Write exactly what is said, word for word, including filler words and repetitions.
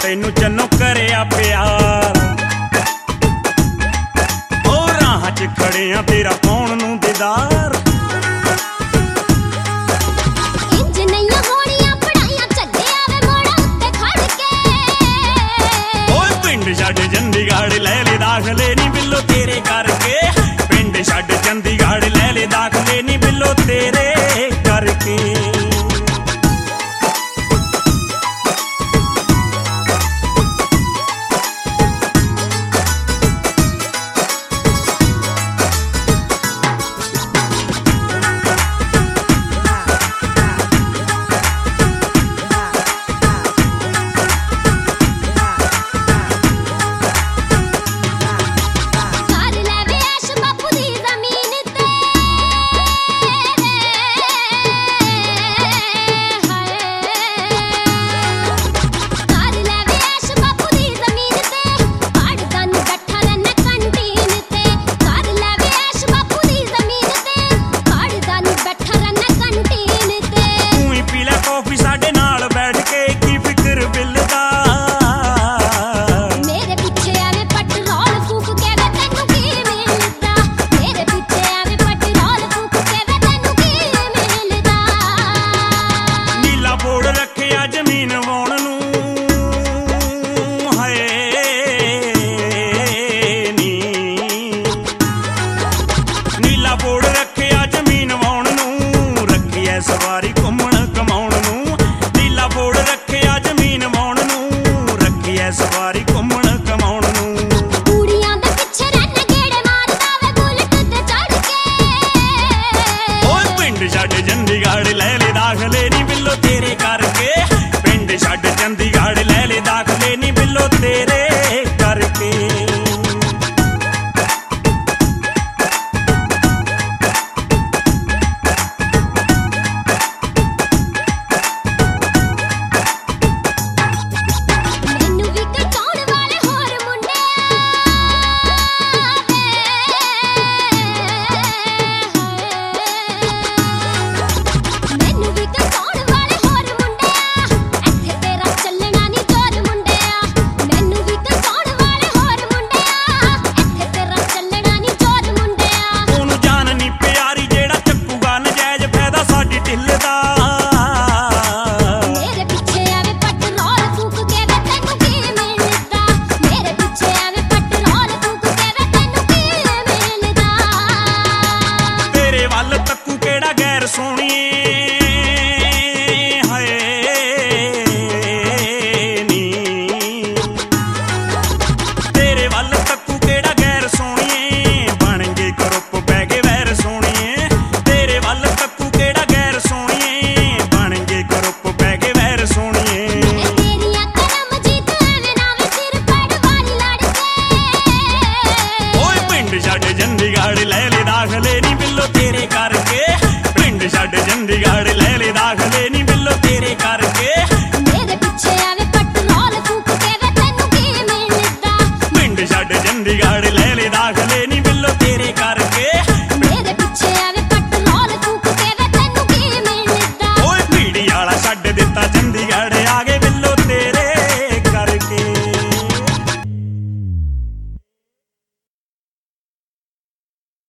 ਤੈਨੂੰ ਚੰਨੋ ਕਰਿਆ ਪਿਆਰ। ਉਹ ਰਾਹਾਂ 'ਚ ਖੜੇ ਆ ਤੇਰਾ ਪਾਉਣ ਨੂੰ ਦੀਦਾਰ। ਇੰਜ ਨਹੀਂ ਹੋਣੀਆਂ ਪੜਾਈਆਂ ਚੱਲਿਆ ਵੇ ਮੋੜਾ ਉੱਤੇ ਖੜ ਕੇ। ਓਏ ਪਿੰਡ ਛੱਡ ਚੰਡੀਗੜ੍ਹ ਲੈ ਲੈ ਦਾਖਲੇ ਨੀ ਬਿੱਲੋ ਤੇਰੇ ਕਰਕੇ। ਪਿੰਡ ਛੱਡ ਚੰਡੀਗੜ੍ਹ ਲੈ ਲੈ ਦਾਖਲੇ ਨੀ ਬਿੱਲੋ ਤੇਰੇ ਕਰਕੇ। ਸਵਾਰੀ ਘੁੰਮਣ ਕਮਾਉਣ ਨੂੰ ਨੀਲਾ ਬੋੜ ਰੱਖਿਆ ਜ਼ਮੀਨ ਵਾਉਣ ਨੂੰ। ਰੱਖਿਆ ਸਵਾਰੀ ਘੁੰਮਣ ਕਮਾਉਣ ਨੂੰ। ਕੁੜੀਆਂ ਦੇ ਪਿੱਛੇ ਰੰਨ ਗੇੜੇ ਮਾਰਦਾ ਵੇ ਬੁਲਟ ਤੇ ਚੜ ਕੇ। ਓਏ ਪਿੰਡ ਛੱਡ ਚੰਡੀਗੜ੍ਹ ਲੈ ਲੈ ਦਾਖਲੇ ਨੀ ਬਿੱਲੋ ਤੇਰੇ ਕਰਕੇ। ਪਿੰਡ ਛੱਡ ਚੰਡੀਗੜ੍ਹ ਲੈ ਲੈ ਦਾਖਲੇ ਨੀ ਬਿੱਲੋ ਤੇਰੇ ਕਰਕੇ। ਸੋਹਣੀਏ